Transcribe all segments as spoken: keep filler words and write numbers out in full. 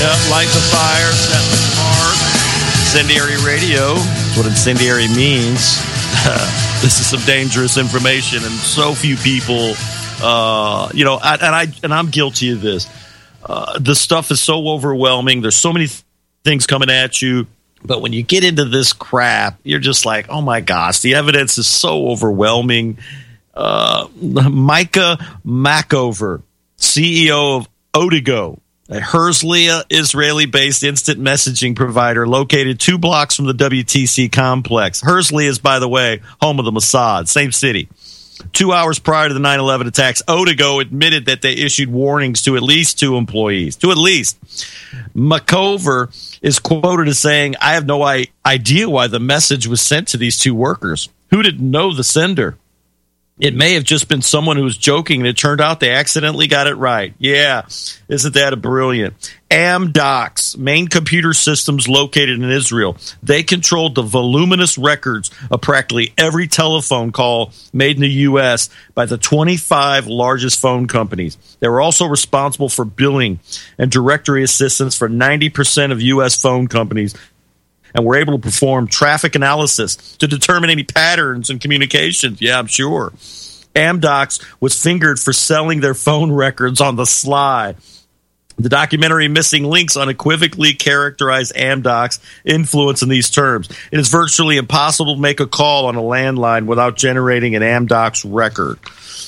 Yeah, light the fire, set the spark. Incendiary radio. That's what incendiary means. This is some dangerous information, and so few people, uh, you know, I, and I and I'm guilty of this. Uh, the stuff is so overwhelming. There's so many th- things coming at you, but when you get into this crap, you're just like, oh my gosh, the evidence is so overwhelming. Uh, Micah Machover, C E O of Odigo, a Herzliya Israeli-based instant messaging provider located two blocks from the W T C complex. Herzliya is, by the way, home of the Mossad, same city. Two hours prior to the nine eleven attacks, Odigo admitted that they issued warnings to at least two employees. To at least. Machover is quoted as saying, I have no I- idea why the message was sent to these two workers. Who didn't know the sender? It may have just been someone who was joking, and it turned out they accidentally got it right. Yeah, isn't that a brilliant? Amdocs, main computer systems located in Israel. They controlled the voluminous records of practically every telephone call made in the U S by the twenty-five largest phone companies. They were also responsible for billing and directory assistance for ninety percent of U S phone companies, and were able to perform traffic analysis to determine any patterns in communications. Yeah, I'm sure. Amdocs was fingered for selling their phone records on the sly. The documentary Missing Links unequivocally characterized Amdocs' influence in these terms. It is virtually impossible to make a call on a landline without generating an Amdocs record.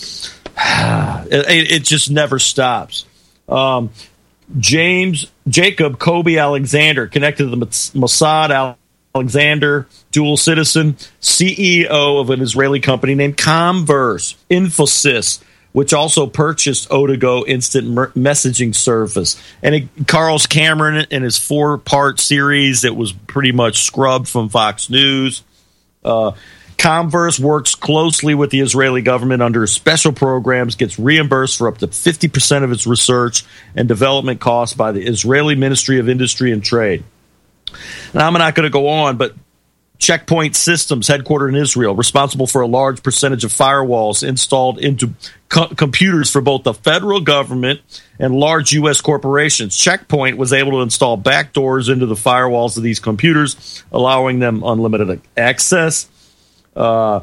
It, it just never stops. Um, James Jacob Kobe Alexander, connected to the Mossad. Alexander, dual citizen, C E O of an Israeli company named Comverse. Infosys, which also purchased Odigo instant mer- messaging service. And it, Carlos Cameron, in his four-part series that was pretty much scrubbed from Fox News. Uh, Comverse works closely with the Israeli government under special programs, gets reimbursed for up to fifty percent of its research and development costs by the Israeli Ministry of Industry and Trade. Now, I'm not going to go on, but Checkpoint Systems, headquartered in Israel, responsible for a large percentage of firewalls installed into co- computers for both the federal government and large U S corporations. Checkpoint was able to install backdoors into the firewalls of these computers, allowing them unlimited access. Uh,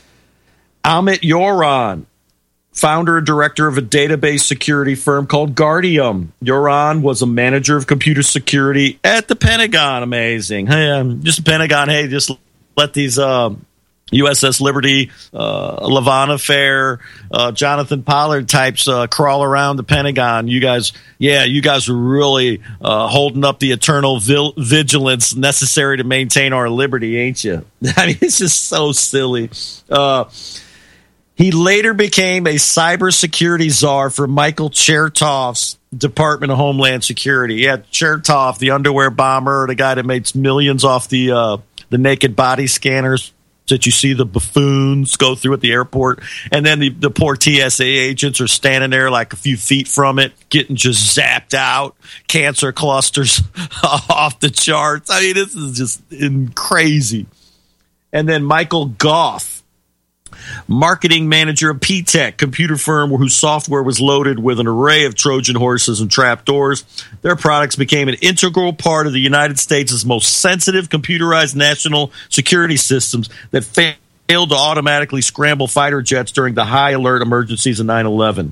Amit Yoran, founder and director of a database security firm called Guardium. Yoran was a manager of computer security at the Pentagon. Amazing. Hey, um, just the Pentagon, hey, just let these uh, U S S Liberty, uh, Levant Affair, uh, Jonathan Pollard types uh, crawl around the Pentagon. You guys, yeah, you guys are really uh, holding up the eternal vil- vigilance necessary to maintain our liberty, ain't you? I mean, it's just so silly. Uh He later became a cybersecurity czar for Michael Chertoff's Department of Homeland Security. Yeah, Chertoff, the underwear bomber, the guy that makes millions off the uh, the naked body scanners that you see the buffoons go through at the airport. And then the, the poor T S A agents are standing there like a few feet from it, getting just zapped out, cancer clusters off the charts. I mean, this is just in crazy. And then Michael Goff, marketing manager of P TEC, computer firm whose software was loaded with an array of Trojan horses and trapdoors. Their products became an integral part of the United States' most sensitive computerized national security systems that failed to automatically scramble fighter jets during the high alert emergencies of nine eleven.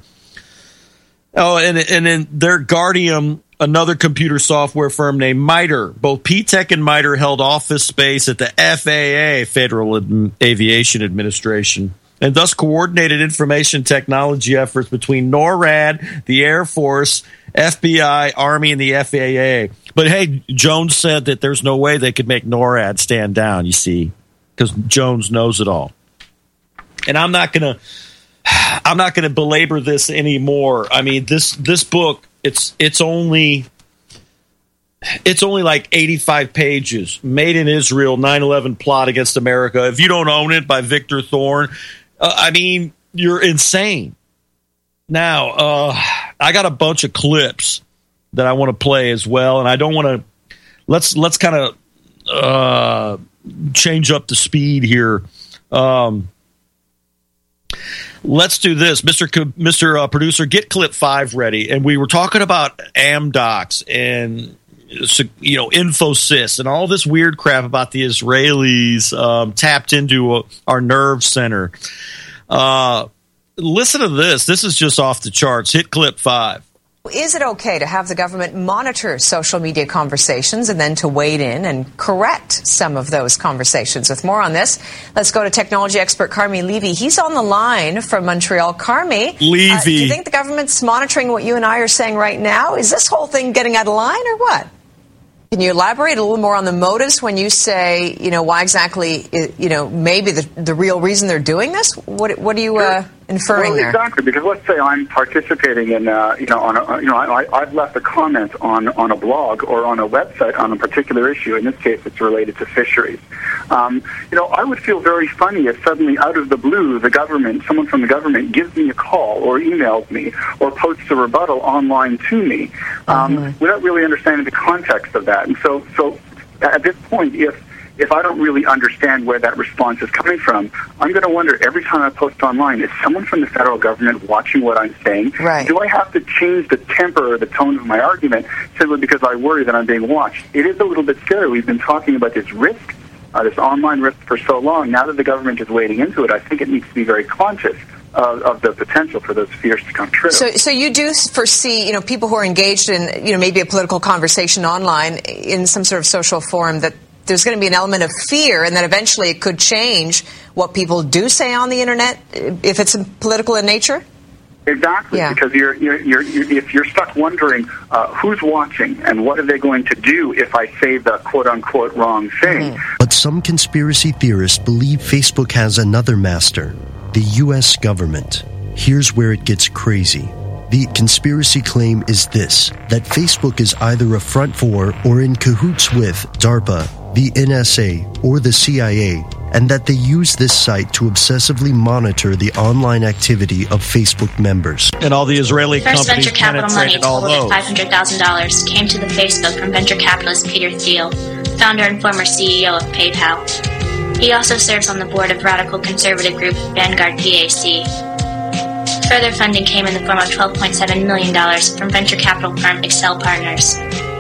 Oh, and, and then their Guardium, another computer software firm named MITRE. Both P TEC and MITRE held office space at the F A A, Federal Ad- Aviation Administration, and thus coordinated information technology efforts between NORAD, the Air Force, F B I, Army, and the F A A. But hey, Jones said that there's no way they could make NORAD stand down, you see, because Jones knows it all. And I'm not going to I'm not going to belabor this anymore. I mean, this this book, It's it's only it's only like eighty-five pages. Made in Israel, nine eleven plot against America. If you don't own it, by Victor Thorn, uh, I mean, you're insane. Now, uh, I got a bunch of clips that I want to play as well, and I don't want to. Let's let's kind of uh, change up the speed here. Um, Let's do this, Mister Co- Mister Uh, producer. Get clip five ready, and we were talking about Amdocs and you know Infosys and all this weird crap about the Israelis um, tapped into our nerve center. Uh, listen to this. This is just off the charts. Hit clip five. Is it okay to have the government monitor social media conversations and then to wade in and correct some of those conversations? With more on this, let's go to technology expert Carmi Levy. He's on the line from Montreal. Carmi, Levy. Uh, do you think the government's monitoring what you and I are saying right now? Is this whole thing getting out of line or what? Can you elaborate a little more on the motives when you say, you know, why exactly, you know, maybe the the real reason they're doing this? What what are you uh, inferring well, there? Exactly, because let's say I'm participating in, uh, you know, on a, you know, I, I've left a comment on on a blog or on a website on a particular issue. In this case, it's related to fisheries. Um, you know, I would feel very funny if suddenly, out of the blue, the government, someone from the government, gives me a call or emails me or posts a rebuttal online to me um, mm-hmm. without really understanding the context of that. And so, so at this point, if if I don't really understand where that response is coming from, I'm going to wonder every time I post online, is someone from the federal government watching what I'm saying? Right. Do I have to change the temper or the tone of my argument simply because I worry that I'm being watched? It is a little bit scary. We've been talking about this risk, uh, this online risk for so long. Now that the government is wading into it, I think it needs to be very conscious Of, of the potential for those fears to come true. So, so you do foresee, you know, people who are engaged in, you know, maybe a political conversation online in some sort of social forum, that there's going to be an element of fear, and that eventually it could change what people do say on the internet if it's political in nature? Exactly, yeah. because you're, you're, you're, you're, if you're stuck wondering uh, who's watching and what are they going to do if I say the quote-unquote wrong thing. Mm-hmm. But some conspiracy theorists believe Facebook has another master, the U S government. Here's where it gets crazy. The conspiracy claim is this, that Facebook is either a front for or in cahoots with DARPA, the N S A, or the C I A, and that they use this site to obsessively monitor the online activity of Facebook members. And all the Israeli First companies venture capital money all totaled those. five hundred thousand dollars came to the Facebook from venture capitalist Peter Thiel, founder and former C E O of PayPal. He also serves on the board of radical conservative group Vanguard P A C. Further funding came in the form of twelve point seven million dollars from venture capital firm Accel Partners.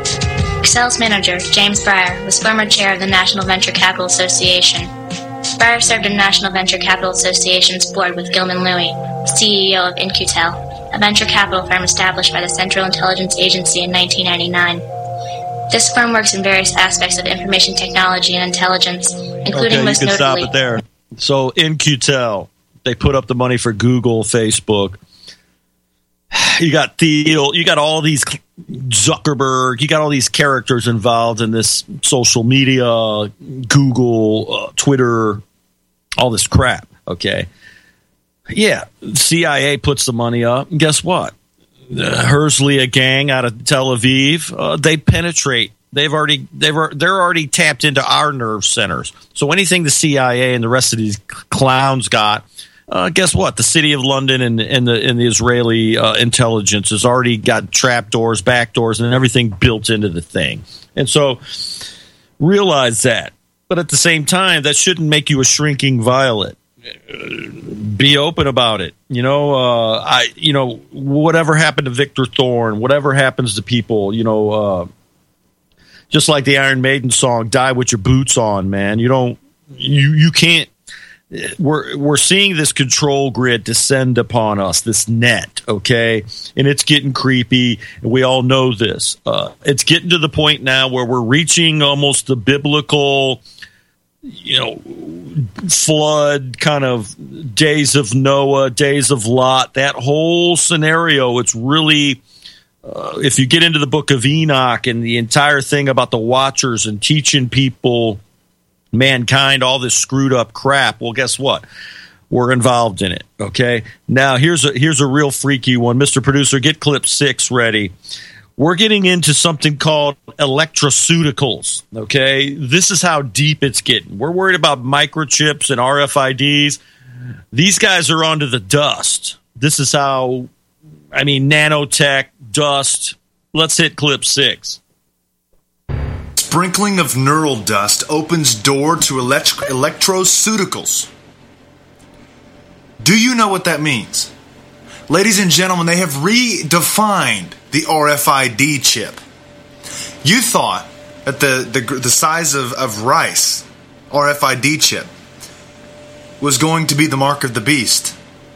Accel's manager, James Breyer, was former chair of the National Venture Capital Association. Breyer served in National Venture Capital Association's board with Gilman Louie, C E O of In-Q-Tel, a venture capital firm established by the Central Intelligence Agency in nineteen ninety-nine. This firm works in various aspects of information technology and intelligence, including okay, most you can notably... stop it there. So In-Q-Tel, they put up the money for Google, Facebook. You got Thiel, you got all these Zuckerberg, you got all these characters involved in this social media, Google, uh, Twitter, all this crap, okay? Yeah, C I A puts the money up, and guess what? The Herzliya gang out of Tel Aviv, uh, they penetrate. They've already they've they're already tapped into our nerve centers. So anything the C I A and the rest of these clowns got, uh, guess what? The city of London and and the and the Israeli uh, intelligence has already got trap doors, back doors, and everything built into the thing. And so realize that. But at the same time, that shouldn't make you a shrinking violet. Be open about it. You know, uh, I, you know, whatever happened to Victor Thorne, whatever happens to people, you know, uh, just like the Iron Maiden song, "Die with your boots on," man. You don't, you, you can't, we're, we're seeing this control grid descend upon us, this net. Okay. And it's getting creepy. And we all know this. Uh, it's getting to the point now where we're reaching almost the biblical, you know, flood kind of days of Noah, days of Lot, that whole scenario. It's really, uh, if you get into the book of Enoch and the entire thing about the Watchers and teaching people, mankind, all this screwed up crap, well, guess what? We're involved in it. Okay. Now here's a, here's a real freaky one. Mister Producer, get clip six ready. We're getting into something called electroceuticals, okay? This is how deep it's getting. We're worried about microchips and R F I Ds. These guys are onto the dust. This is how, I mean, nanotech, dust. Let's hit clip six. Sprinkling of neural dust opens door to elect- electroceuticals. Do you know what that means? Ladies and gentlemen, they have redefined the R F I D chip. You thought that the, the, the size of, of rice, R F I D chip, was going to be the mark of the beast.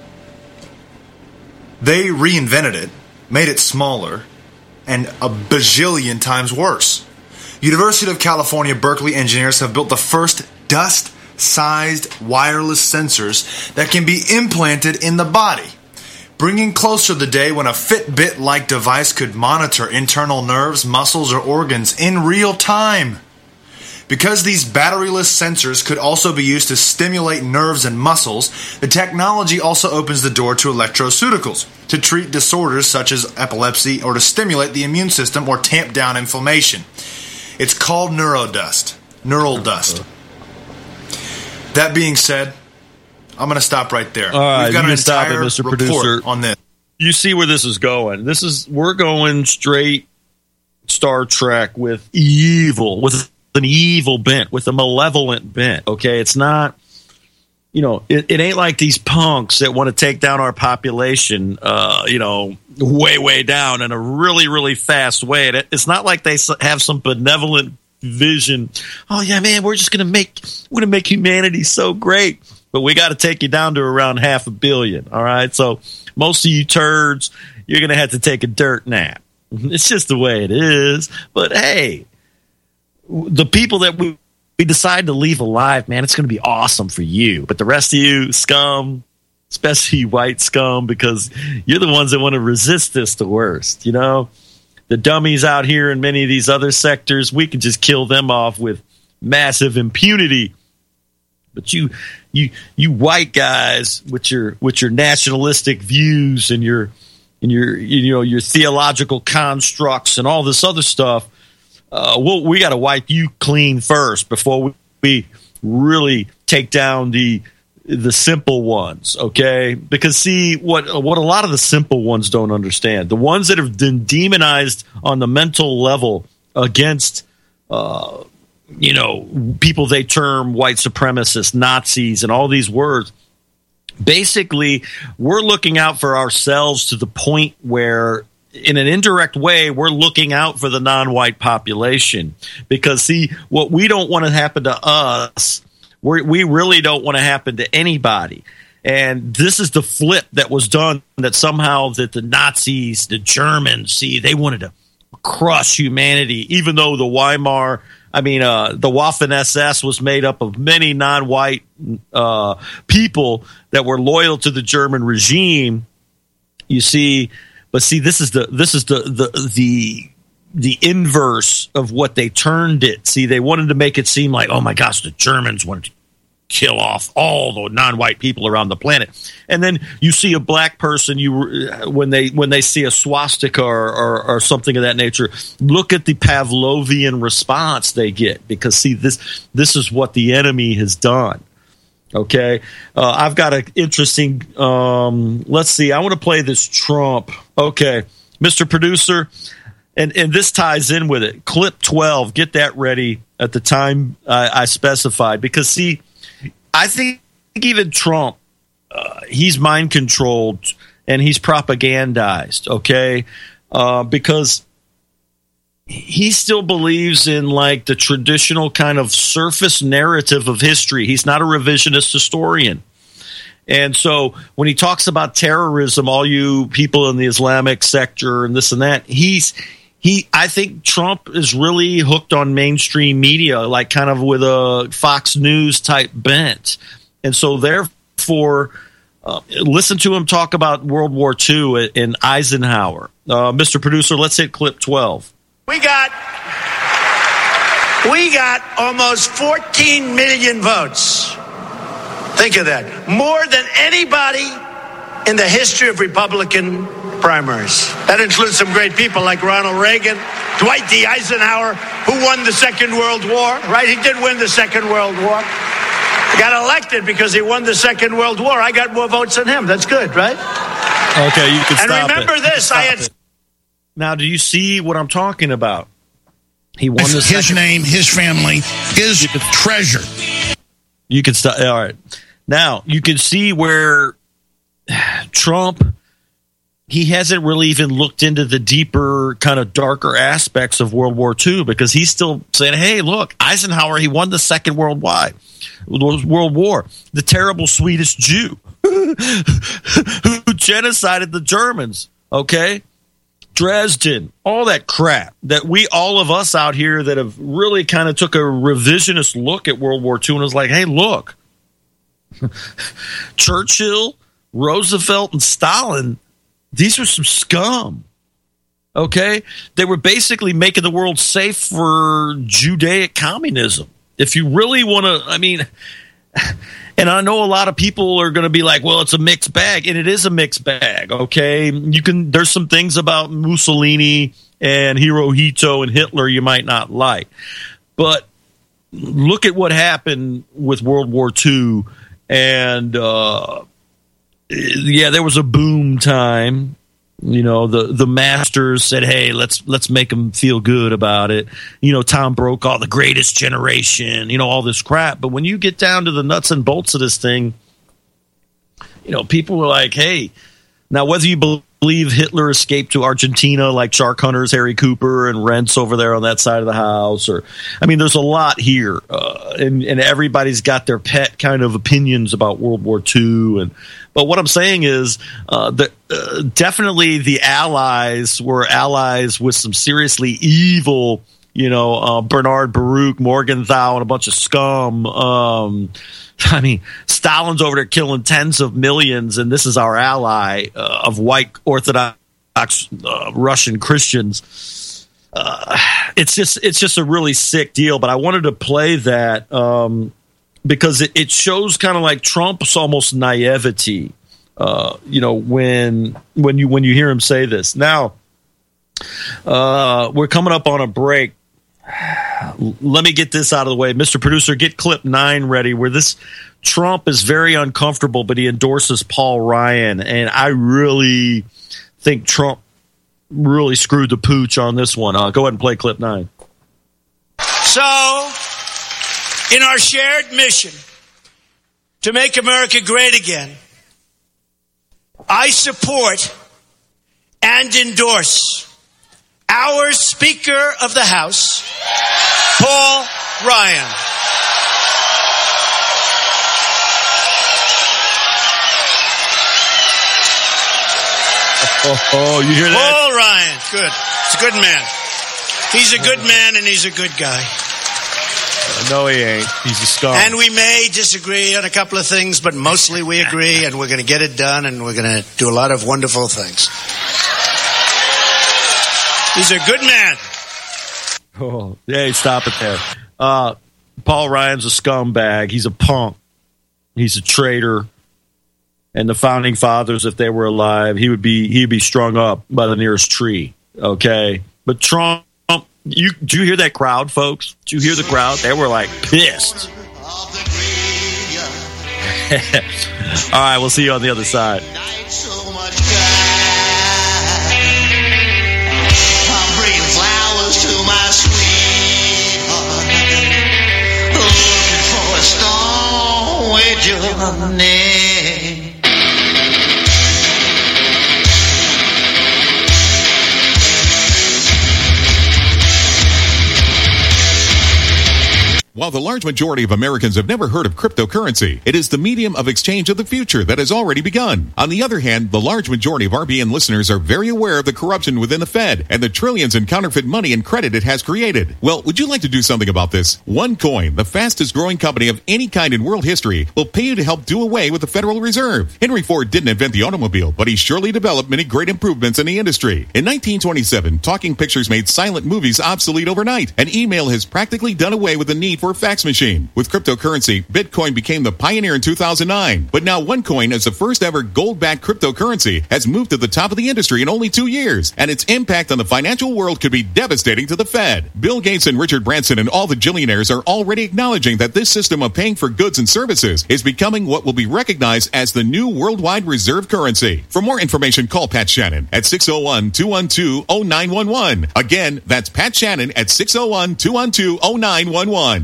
They reinvented it, made it smaller, and a bajillion times worse. University of California, Berkeley engineers have built the first dust-sized wireless sensors that can be implanted in the body, bringing closer the day when a Fitbit-like device could monitor internal nerves, muscles, or organs in real time. Because these batteryless sensors could also be used to stimulate nerves and muscles, the technology also opens the door to electroceuticals to treat disorders such as epilepsy or to stimulate the immune system or tamp down inflammation. It's called neurodust, neural dust. That being said, I'm going to stop right there. All right, We've got you an can stop it, entire Mister report Producer. on this. You see where this is going. This is we're going straight Star Trek with evil, with an evil bent, with a malevolent bent. Okay, it's not, you know, it, it ain't like these punks that want to take down our population, uh, you know, way, way down in a really, really fast way. It, it's not like they have some benevolent vision. Oh yeah, man, we're just gonna make we're gonna make humanity so great, but we got to take you down to around half a billion. All right, so most of you turds, you're gonna have to take a dirt nap. It's just the way it is. But hey, the people that we, we decide to leave alive, man, it's going to be awesome for you. But the rest of you, scum, especially white scum, because you're the ones that want to resist this the worst. You know, the dummies out here in many of these other sectors, we can just kill them off with massive impunity. But you, you, you white guys with your with your nationalistic views and your and your you know your theological constructs and all this other stuff. Uh, we'll, we got to wipe you clean first before we, we really take down the the simple ones, okay? Because see what what a lot of the simple ones don't understand, the ones that have been demonized on the mental level against, uh, you know, people they term white supremacists, Nazis, and all these words. Basically, we're looking out for ourselves to the point where, in an indirect way, we're looking out for the non-white population. Because, see, what we don't want to happen to us, we're, we really don't want to happen to anybody. And this is the flip that was done, that somehow that the Nazis, the Germans, see, they wanted to crush humanity, even though the Weimar, I mean, uh, the Waffen S S was made up of many non-white uh, people that were loyal to the German regime. You see, but see, this is the this is the the the the inverse of what they turned it. See, they wanted to make it seem like, oh my gosh, the Germans wanted to kill off all the non-white people around the planet. And then you see a black person, you when they when they see a swastika or, or, or something of that nature, look at the Pavlovian response they get, because see, this this is what the enemy has done. Okay, uh, I've got an interesting. Um, let's see. I want to play this Trump. Okay, Mister Producer, and and this ties in with it. Clip twelve. Get that ready at the time I, I specified, because see, I think even Trump, uh, he's mind controlled and he's propagandized. Okay, uh, because he still believes in like the traditional kind of surface narrative of history. He's not a revisionist historian. And so when he talks about terrorism, all you people in the Islamic sector and this and that, he's he I think Trump is really hooked on mainstream media, like kind of with a Fox News type bent. And so therefore, uh, listen to him talk about World War Two and Eisenhower. Uh, Mister Producer, let's hit clip twelve. We got we got almost fourteen million votes. Think of that. More than anybody in the history of Republican primaries. That includes some great people like Ronald Reagan, Dwight D. Eisenhower, who won the Second World War, right? He did win the Second World War. He got elected because he won the Second World War. I got more votes than him. That's good, right? Okay, you can stop it. And remember this, I had... It. Now, do you see what I'm talking about? He won the his second. Name, his family, his could, treasure. You can stop. All right. Now, you can see where Trump, he hasn't really even looked into the deeper, kind of darker aspects of World War Two, because he's still saying, hey, look, Eisenhower, he won the Second World War, World War, the terrible Swedish Jew who genocided the Germans, okay? Dresden, all that crap that we, all of us out here that have really kind of took a revisionist look at World War Two and was like, hey, look, Churchill, Roosevelt, and Stalin, these were some scum, okay? They were basically making the world safe for Judaic communism. If you really want to, I mean, and I know a lot of people are going to be like, well, it's a mixed bag, and it is a mixed bag, okay? You can, there's some things about Mussolini and Hirohito and Hitler you might not like. But look at what happened with World War Two, and uh, yeah, there was a boom time. You know, the, the masters said, hey, let's let's make them feel good about it. You know, Tom Brokaw, the greatest generation, you know, all this crap. But when you get down to the nuts and bolts of this thing, you know, people were like, hey, now whether you believe Hitler escaped to Argentina like shark hunters, Harry Cooper and Rents over there on that side of the house, or, I mean, there's a lot here. Uh, and, and everybody's got their pet kind of opinions about World War Two. And But what I'm saying is uh, that uh, definitely the Allies were allies with some seriously evil, you know, uh, Bernard Baruch, Morgenthau, and a bunch of scum. Um, I mean, Stalin's over there killing tens of millions, and this is our ally uh, of white Orthodox uh, Russian Christians. Uh, it's just it's just a really sick deal. But I wanted to play that um, because it, it shows kind of like Trump's almost naivety. Uh, you know, when when you when you hear him say this. Now, uh, we're coming up on a break. Let me get this out of the way. Mister Producer, get clip nine ready, where this Trump is very uncomfortable, but he endorses Paul Ryan. And I really think Trump really screwed the pooch on this one. Uh, go ahead and play clip nine. So, in our shared mission to make America great again, I support and endorse our Speaker of the House, Paul Ryan. Oh, oh, you hear that? Paul Ryan, good. He's a good man. He's a good man and he's a good guy. Uh, no, he ain't. He's a scum. And we may disagree on a couple of things, but mostly we agree, and we're going to get it done, and we're going to do a lot of wonderful things. He's a good man. Oh, hey, stop it there. Uh, Paul Ryan's a scumbag. He's a punk. He's a traitor. And the founding fathers, if they were alive, he would be he'd be strung up by the nearest tree. Okay, but Trump, you do you hear that crowd, folks? Do you hear the crowd? They were like pissed. All right, we'll see you on the other side. While the large majority of Americans have never heard of cryptocurrency, it is the medium of exchange of the future that has already begun. On the other hand, the large majority of R B N listeners are very aware of the corruption within the Fed and the trillions in counterfeit money and credit it has created. Well, would you like to do something about this? OneCoin, the fastest growing company of any kind in world history, will pay you to help do away with the Federal Reserve. Henry Ford didn't invent the automobile, but he surely developed many great improvements in the industry. In nineteen twenty-seven, talking pictures made silent movies obsolete overnight, and email has practically done away with the need for a fax machine. With cryptocurrency, Bitcoin became the pioneer in two thousand nine. But now OneCoin, as the first ever gold-backed cryptocurrency, has moved to the top of the industry in only two years, and its impact on the financial world could be devastating to the Fed. Bill Gates and Richard Branson and all the billionaires are already acknowledging that this system of paying for goods and services is becoming what will be recognized as the new worldwide reserve currency. For more information, call Pat Shannon at six oh one, two one two, oh nine one one. Again, that's Pat Shannon at six oh one, two one two, oh nine one one.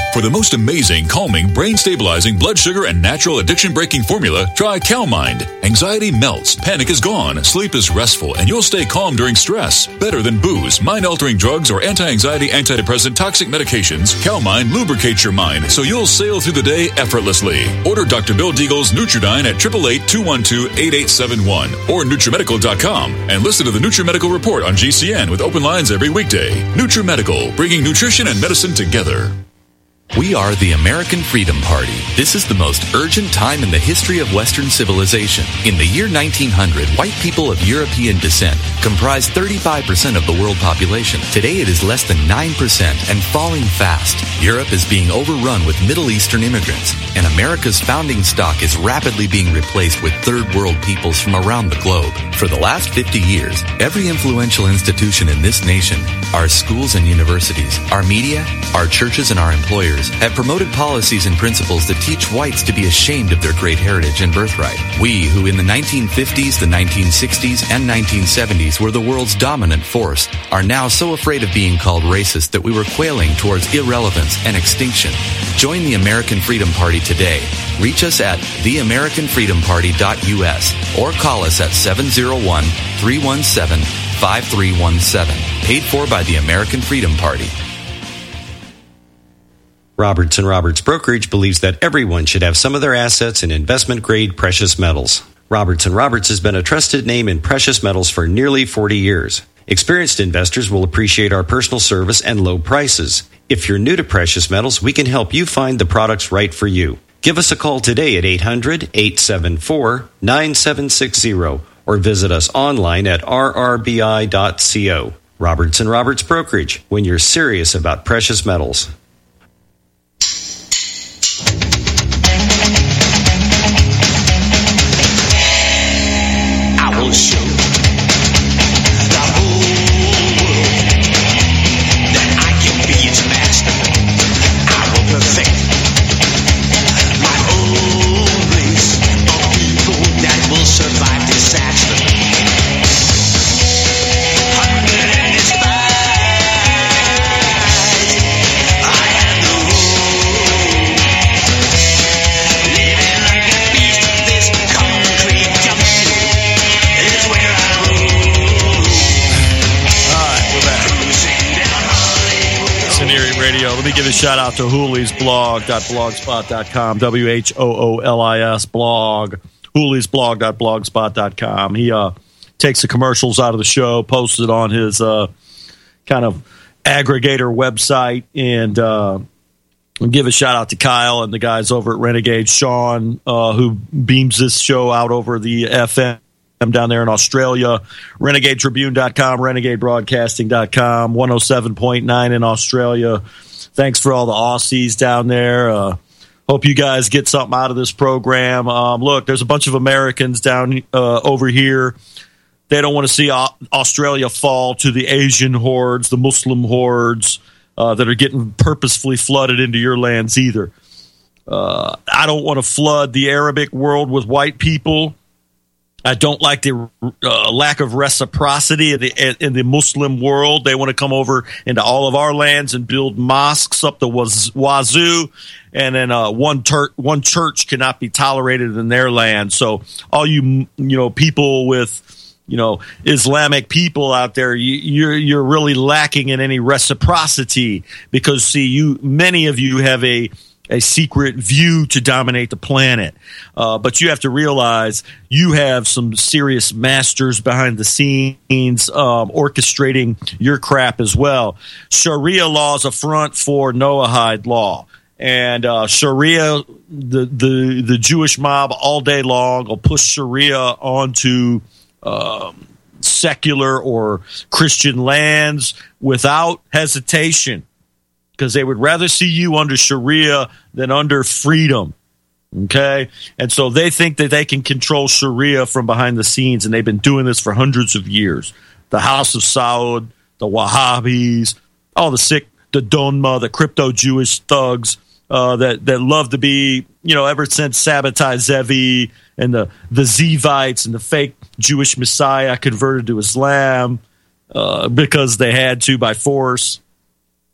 For the most amazing, calming, brain-stabilizing, blood sugar, and natural addiction-breaking formula, try CalMind. Anxiety melts, panic is gone, sleep is restful, and you'll stay calm during stress. Better than booze, mind-altering drugs, or anti-anxiety, antidepressant, toxic medications, CalMind lubricates your mind so you'll sail through the day effortlessly. Order Doctor Bill Deagle's Nutridyne at eight eight eight, two one two, eight eight seven one or NutriMedical dot com and listen to the NutriMedical Report on G C N with open lines every weekday. NutriMedical, bringing nutrition and medicine together. We are the American Freedom Party. This is the most urgent time in the history of Western civilization. In the year nineteen hundred, white people of European descent comprised thirty-five percent of the world population. Today it is less than nine percent and falling fast. Europe is being overrun with Middle Eastern immigrants, and America's founding stock is rapidly being replaced with third world peoples from around the globe. For the last fifty years, every influential institution in this nation, our schools and universities, our media, our churches, and our employers have promoted policies and principles that teach whites to be ashamed of their great heritage and birthright. We, who in the nineteen fifties, the nineteen sixties, and nineteen seventies were the world's dominant force, are now so afraid of being called racist that we were quailing towards irrelevance and extinction. Join the American Freedom Party today. Reach us at the american freedom party dot u s or call us at seven oh one, three one seven, five three one seven. Paid for by the American Freedom Party. Roberts and Roberts Brokerage believes that everyone should have some of their assets in investment-grade precious metals. Roberts and Roberts has been a trusted name in precious metals for nearly forty years. Experienced investors will appreciate our personal service and low prices. If you're new to precious metals, we can help you find the products right for you. Give us a call today at eight hundred, eight seven four, nine seven six zero or visit us online at r r b i dot co. Roberts and Roberts Brokerage, when you're serious about precious metals. I will show the whole world that I can be its master. I will perfect my own race of people that will survive disaster. Hunted and despised, I am the rule. Living like a beast, this concrete jungle is where I rule. Alright, we're back. Scenery Radio. Let me give a shout out to Hooley's blog dot blogspot dot com. W H O O L I S blog. Hooley's blog dot blogspot dot com. He uh, takes the commercials out of the show, posts it on his uh, kind of aggregator website, and uh, give a shout out to Kyle and the guys over at Renegade, Sean, uh, who beams this show out over the F M down there in Australia. Renegade Tribune dot com, Renegade Broadcasting dot com, one oh seven point nine in Australia. Thanks for all the Aussies down there. Uh, hope you guys get something out of this program. Um, look, there's a bunch of Americans down uh, over here. They don't want to see uh, Australia fall to the Asian hordes, the Muslim hordes uh, that are getting purposefully flooded into your lands either. Uh, I don't want to flood the Arabic world with white people. I don't like the uh, lack of reciprocity in the, in the Muslim world. They want to come over into all of our lands and build mosques up the waz- wazoo, and then uh, one, ter- one church cannot be tolerated in their land. So all you you know people with you know Islamic people out there, you, you're you're really lacking in any reciprocity because see you many of you have a a secret view to dominate the planet. Uh, but you have to realize you have some serious masters behind the scenes um, orchestrating your crap as well. Sharia law is a front for Noahide law. And uh, Sharia, the, the, the Jewish mob all day long will push Sharia onto um, secular or Christian lands without hesitation, because they would rather see you under Sharia than under freedom, okay? And so they think that they can control Sharia from behind the scenes, and they've been doing this for hundreds of years. The House of Saud, the Wahhabis, all the sick, the Donma, the crypto-Jewish thugs uh, that, that love to be, you know, ever since Sabbatai Zevi and the, the Zivites and the fake Jewish Messiah converted to Islam uh, because they had to by force.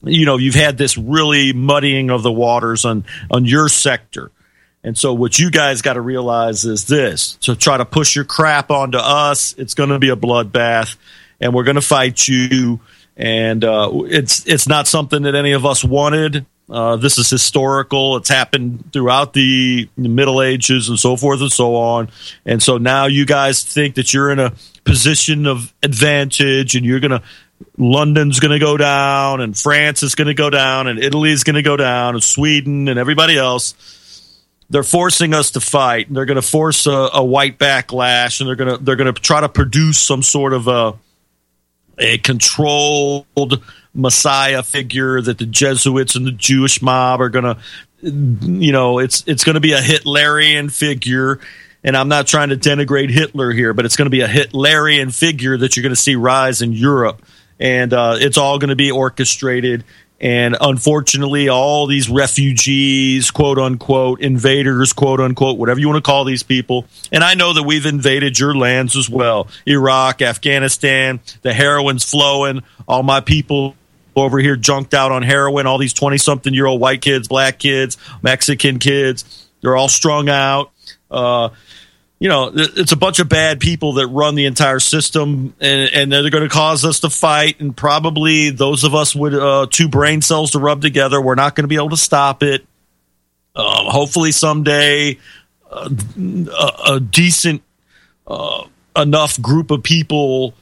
you know, you've had this really muddying of the waters on, on your sector. And so what you guys got to realize is this. To try to push your crap onto us, it's going to be a bloodbath, and we're going to fight you. And uh, it's it's not something that any of us wanted. Uh, this is historical. It's happened throughout the Middle Ages and so forth and so on. And so now you guys think that you're in a position of advantage, and you're going to London's going to go down, and France is going to go down, and Italy is going to go down, and Sweden and everybody else. They're forcing us to fight, and they're going to force a, a white backlash, and they're going to they're going to try to produce some sort of a a controlled Messiah figure that the Jesuits and the Jewish mob are going to, you know, it's it's going to be a Hitlerian figure. And I'm not trying to denigrate Hitler here, but it's going to be a Hitlerian figure that you're going to see rise in Europe, and uh, it's all going to be orchestrated. And unfortunately, all these refugees, quote unquote, invaders, quote unquote, whatever you want to call these people. And I know that we've invaded your lands as well. Iraq, Afghanistan, the heroin's flowing. All my people over here junked out on heroin. All these twenty-something-year-old white kids, black kids, Mexican kids, they're all strung out. Uh, you know, it's a bunch of bad people that run the entire system, and, and they're going to cause us to fight. And probably those of us with uh, two brain cells to rub together, we're not going to be able to stop it. Um, hopefully someday uh, a, a decent uh, enough group of people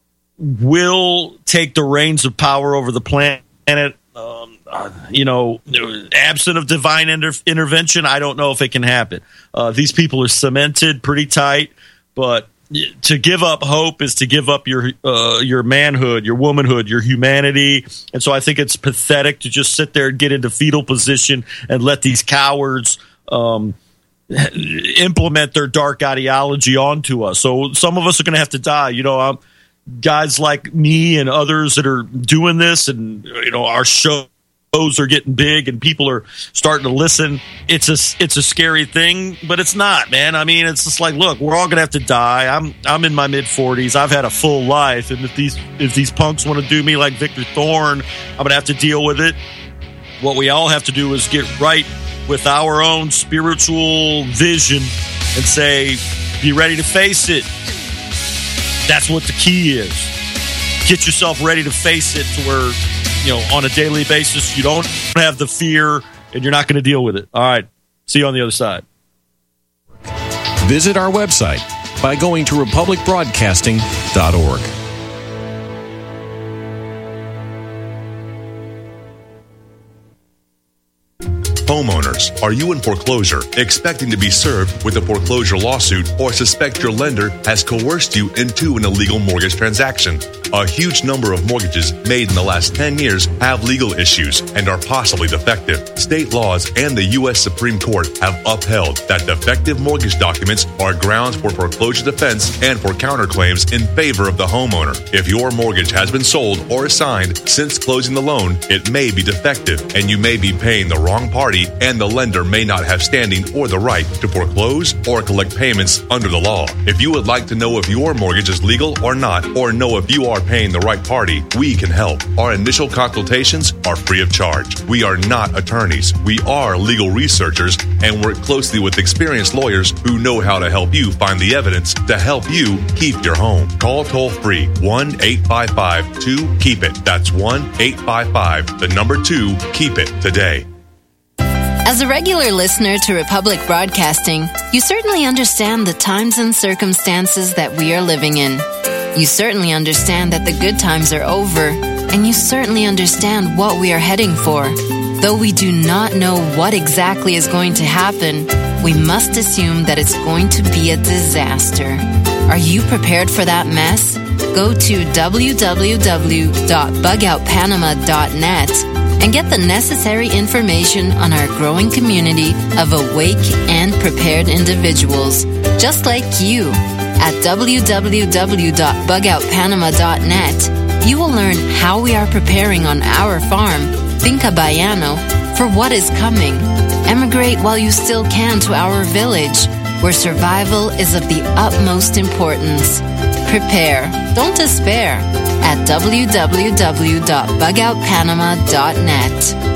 will take the reins of power over the planet. Um, uh, you know, absent of divine inter- intervention, I don't know if it can happen. Uh, these people are cemented pretty tight, but to give up hope is to give up your uh, your manhood, your womanhood, your humanity. And so I think it's pathetic to just sit there and get into fetal position and let these cowards um, implement their dark ideology onto us. So some of us are going to have to die. You know, I'm, guys like me and others that are doing this, and you know, our shows are getting big and people are starting to listen. It's a it's a scary thing, but it's not, man. I mean, it's just like, look, we're all gonna have to die. I'm I'm in my mid forties. I've had a full life, and if these if these punks want to do me like Victor Thorne, I'm gonna have to deal with it. What we all have to do is get right with our own spiritual vision and say, be ready to face it. That's what the key is. Get yourself ready to face it to where, you know, on a daily basis, you don't have the fear and you're not going to deal with it. All right. See you on the other side. Visit our website by going to republic broadcasting dot org. Homeowners, are you in foreclosure, expecting to be served with a foreclosure lawsuit, or suspect your lender has coerced you into an illegal mortgage transaction? A huge number of mortgages made in the last ten years have legal issues and are possibly defective. State laws and the U S Supreme Court have upheld that defective mortgage documents are grounds for foreclosure defense and for counterclaims in favor of the homeowner. If your mortgage has been sold or assigned since closing the loan, it may be defective and you may be paying the wrong party, and the lender may not have standing or the right to foreclose or collect payments under the law. If you would like to know if your mortgage is legal or not, or know if you are paying the right party, we can help. Our initial consultations are free of charge. We are not attorneys. We are legal researchers and work closely with experienced lawyers who know how to help you find the evidence to help you keep your home. Call toll free one eight five five two keep it. That's one eight five five, the number two, keep it today. As a regular listener to Republic Broadcasting, you certainly understand the times and circumstances that we are living in. You certainly understand that the good times are over, and you certainly understand what we are heading for. Though we do not know what exactly is going to happen, we must assume that it's going to be a disaster. Are you prepared for that mess? Go to w w w dot bug out panama dot net and get the necessary information on our growing community of awake and prepared individuals, just like you. At w w w dot bug out panama dot net, you will learn how we are preparing on our farm, Finca Bayano, for what is coming. Emigrate while you still can to our village, where survival is of the utmost importance. prepare. Don't despair at w w w dot bug out panama dot net.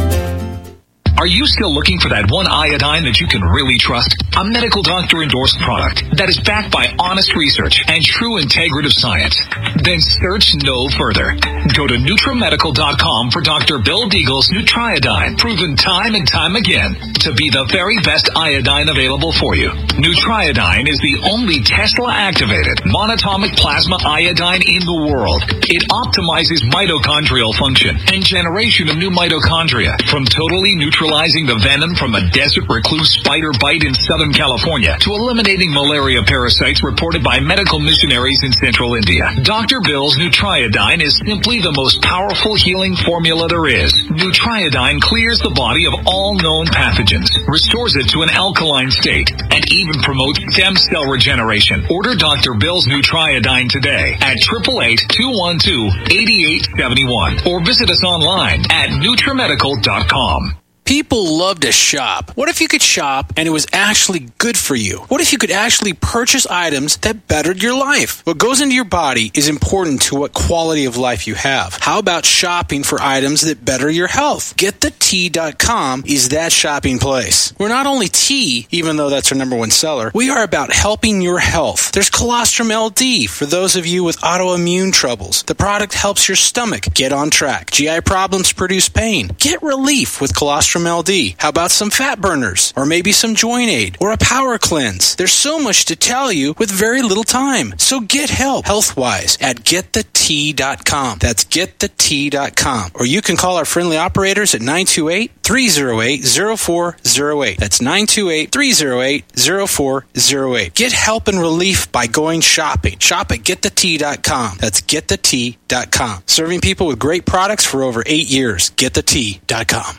Are you still looking for that one iodine that you can really trust? A medical doctor endorsed product that is backed by honest research and true integrative science? Then search no further. Go to Nutramedical dot com for Doctor Bill Deagle's Nutriodine, proven time and time again to be the very best iodine available for you. Nutriodine is the only Tesla-activated monatomic plasma iodine in the world. It optimizes mitochondrial function and generation of new mitochondria from totally neutralizing the venom from a desert recluse spider bite in Southern California to eliminating malaria parasites reported by medical missionaries in central India. Doctor Bill's Nutriodine is simply the most powerful healing formula there is. Nutriodine clears the body of all known pathogens, restores it to an alkaline state, and even promotes stem cell regeneration. Order Doctor Bill's Nutriodine today at eight eight eight, two one two, eight eight seven one or visit us online at Nutramedical dot com. People love to shop. What if you could shop and it was actually good for you? What if you could actually purchase items that bettered your life? What goes into your body is important to what quality of life you have. How about shopping for items that better your health? Get the tea dot com is that shopping place. We're not only tea, even though that's our number one seller, we are about helping your health. There's Colostrum L D for those of you with autoimmune troubles. The product helps your stomach get on track. G I problems produce pain. Get relief with Colostrum L D. How about some fat burners? Or maybe some joint aid? Or a power cleanse? There's so much to tell you with very little time. So get help health-wise at get the tea dot com. That's get the tea dot com. Or you can call our friendly operators at nine two eight, three oh eight, oh four oh eight. That's nine two eight, three oh eight, oh four oh eight. Get help and relief by going shopping. Shop at get the tea dot com. That's get the tea dot com. Serving people with great products for over eight years. get the tea dot com.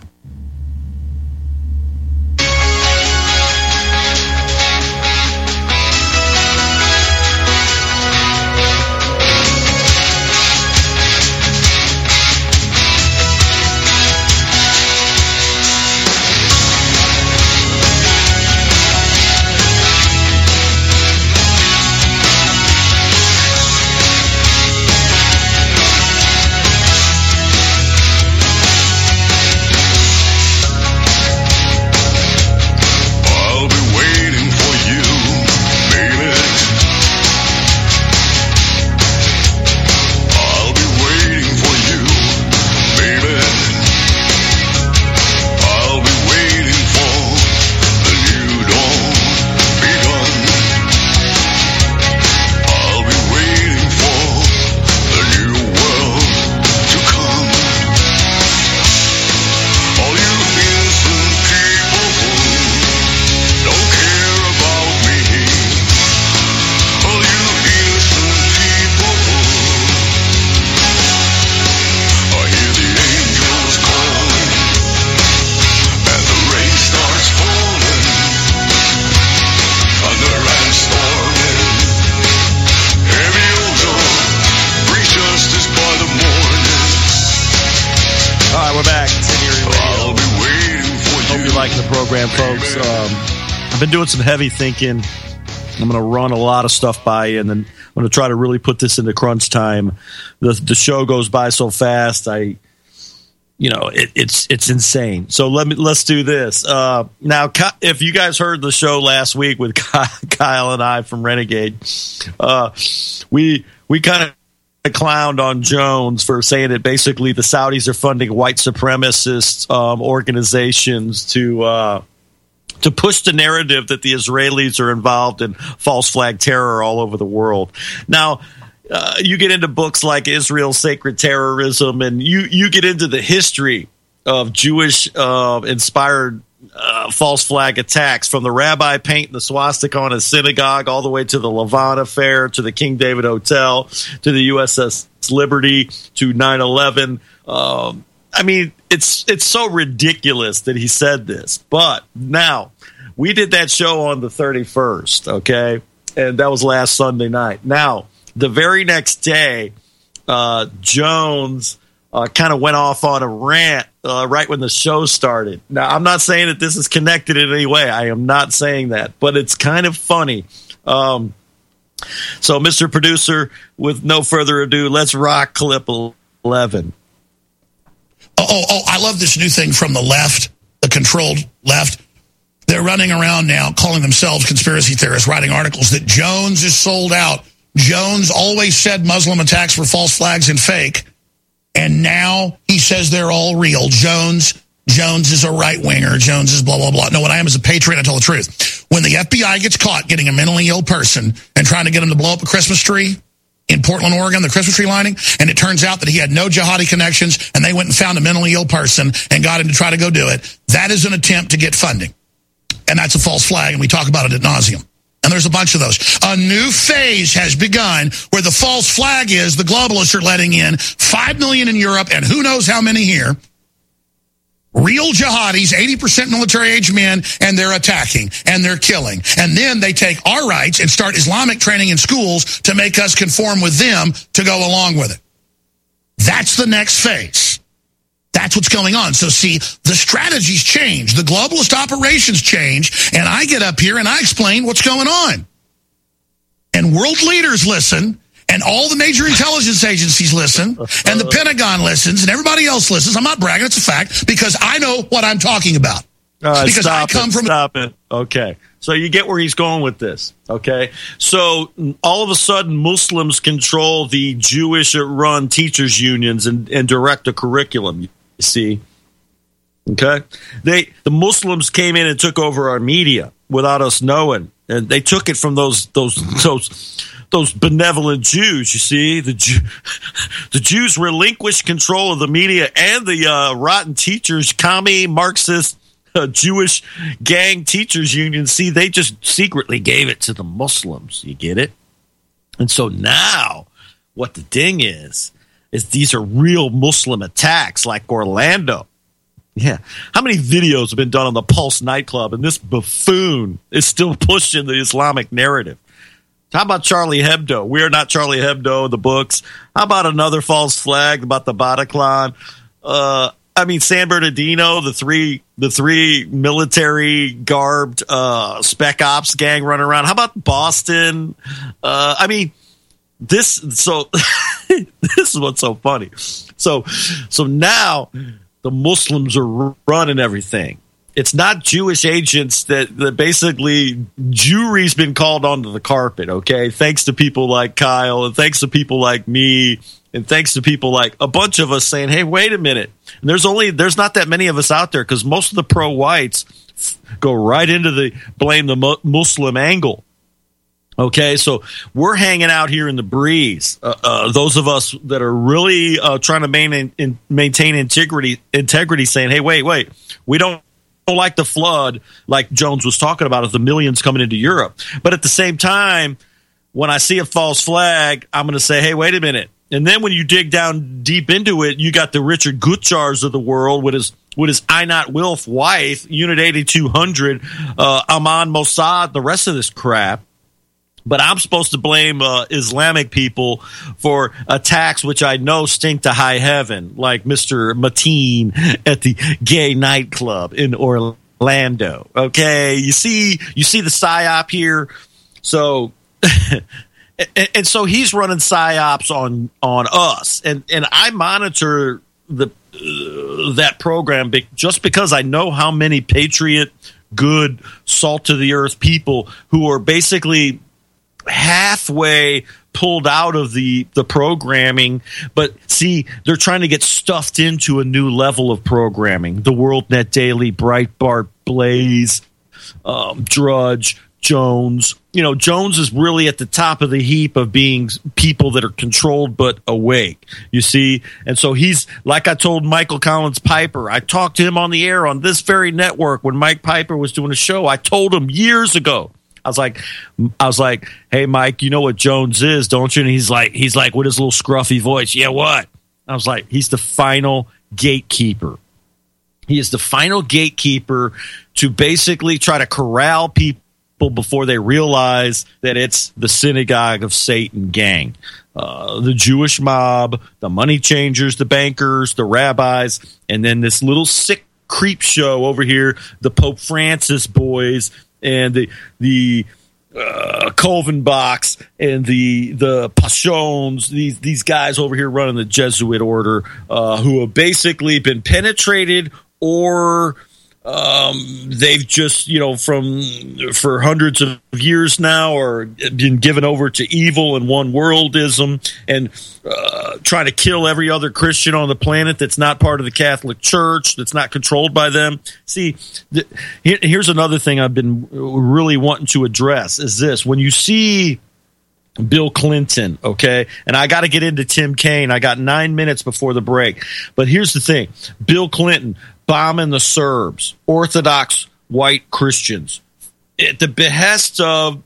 Program, folks. Um, I've been doing some heavy thinking. I'm going to run a lot of stuff by you, and then I'm going to try to really put this into crunch time. The the show goes by so fast. I, you know, it, it's it's insane. So let me let's do this uh, now. If you guys heard the show last week with Kyle and I from Renegade, uh, we we kind of clowned on Jones for saying that basically the Saudis are funding white supremacist um, organizations to uh, to push the narrative that the Israelis are involved in false flag terror all over the world. Now, uh, you get into books like Israel's Sacred Terrorism, and you, you get into the history of Jewish uh, inspired Uh, false flag attacks, from the rabbi painting the swastika on a synagogue all the way to the Levant affair, to the King David Hotel, to the U S S Liberty, to nine eleven. Um, I mean, it's it's so ridiculous that he said this. But now, we did that show on the thirty-first, okay? And that was last Sunday night. Now, the very next day, uh, Jones uh, kind of went off on a rant Uh, right when the show started. Now, I'm not saying that this is connected in any way. I am not saying that, but it's kind of funny. Um, So, Mister Producer, with no further ado, let's rock clip eleven. Oh, oh, oh, I love this new thing from the left, the controlled left. They're running around now calling themselves conspiracy theorists, writing articles that Jones is sold out. Jones always said Muslim attacks were false flags and fake, and now he says they're all real. Jones, Jones is a right-winger. Jones is blah, blah, blah. No, what I am is a patriot, I tell the truth. When the F B I gets caught getting a mentally ill person and trying to get him to blow up a Christmas tree in Portland, Oregon, the Christmas tree lining, and it turns out that he had no jihadi connections, and they went and found a mentally ill person and got him to try to go do it, that is an attempt to get funding. And that's a false flag, and we talk about it ad nauseum. And there's a bunch of those. A new phase has begun where the false flag is the globalists are letting in five million in Europe and who knows how many here. Real jihadis, eighty percent military-age men, and they're attacking, and they're killing. And then they take our rights and start Islamic training in schools to make us conform with them to go along with it. That's the next phase. That's what's going on. So see, the strategies change. The globalist operations change, and I get up here and I explain what's going on. And world leaders listen, and all the major intelligence agencies listen, and the Pentagon listens, and everybody else listens. I'm not bragging, it's a fact, because I know what I'm talking about. All right, because stop I come it, from stop it. Okay. So you get where he's going with this, okay? So all of a sudden, Muslims control the Jewish-run teachers' unions and, and direct the curriculum, you see? Okay? They the Muslims came in and took over our media without us knowing, and they took it from those those those those benevolent Jews, you see? The Jew, the Jews relinquished control of the media and the uh, rotten teachers, commie, Marxist, uh, Jewish gang teachers union. See, they just secretly gave it to the Muslims. You get it? And so now what the ding is, is these are real Muslim attacks like Orlando. Yeah. How many videos have been done on the Pulse nightclub, and this buffoon is still pushing the Islamic narrative? How about Charlie Hebdo? We are not Charlie Hebdo, the books. How about another false flag about the Bataclan? Uh, I mean, San Bernardino, the three the three military garbed uh, spec ops gang running around. How about Boston? Uh, I mean, this so this is what's so funny. So so now the Muslims are running everything. It's not Jewish agents that, that basically Jewry's been called onto the carpet, okay? Thanks to people like Kyle, and thanks to people like me, and thanks to people like a bunch of us saying, hey, wait a minute. And there's only there's not that many of us out there because most of the pro-whites go right into the blame the mu- Muslim angle. Okay, so we're hanging out here in the breeze. Uh, uh, those of us that are really uh, trying to maintain, in, maintain integrity, integrity, saying, hey, wait, wait, we don't don't like the flood like Jones was talking about of the millions coming into Europe. But at the same time, when I see a false flag, I'm going to say, hey, wait a minute. And then when you dig down deep into it, you got the Richard Gutjars of the world with his with his Einat Wilf wife, Unit eighty-two hundred, uh, Aman Mossad, the rest of this crap. But I'm supposed to blame uh, Islamic people for attacks which I know stink to high heaven, like Mister Mateen at the gay nightclub in Orlando. Okay, you see, you see the psyop here. So, and, and so he's running psyops on on us, and and I monitor the uh, that program be- just because I know how many patriot, good, salt to the earth people who are basically halfway pulled out of the the programming, but see, they're trying to get stuffed into a new level of programming. The World Net Daily, Breitbart, Blaze, um, Drudge, Jones. You know, Jones is really at the top of the heap of being people that are controlled but awake, you see? And so he's, like I told Michael Collins Piper, I talked to him on the air on this very network when Mike Piper was doing a show. I told him years ago, I was like, I was like, hey, Mike, you know what Jones is, don't you? And he's like, he's like with his little scruffy voice. Yeah, what? I was like, he's the final gatekeeper. He is the final gatekeeper to basically try to corral people before they realize that it's the synagogue of Satan gang. Uh, the Jewish mob, the money changers, the bankers, the rabbis, and then this little sick creep show over here, the Pope Francis boys, and the the uh, Kolvenbachs and the the Pachons, these these guys over here running the Jesuit order, uh, who have basically been penetrated or um, they've just, you know, from for hundreds of years now or been given over to evil and one worldism and uh, trying to kill every other Christian on the planet that's not part of the Catholic Church, that's not controlled by them. See, th- here, here's another thing I've been really wanting to address is this. When you see Bill Clinton, okay, and I got to get into Tim Kaine. I got nine minutes before the break. But here's the thing. Bill Clinton bombing the Serbs, Orthodox white Christians. At the behest of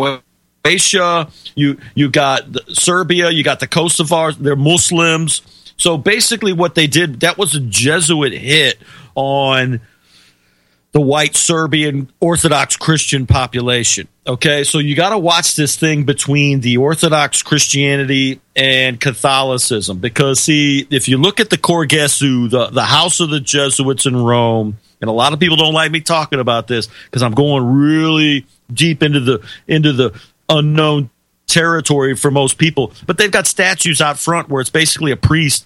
Croatia, you you got the, Serbia, you got the Kosovars, they're Muslims. So basically what they did, that was a Jesuit hit on the white Serbian Orthodox Christian population. Okay, so you got to watch this thing between the Orthodox Christianity and Catholicism because, see, if you look at the Cor Jesu, the, the house of the Jesuits in Rome, and a lot of people don't like me talking about this because I'm going really deep into the into the unknown territory for most people, but they've got statues out front where it's basically a priest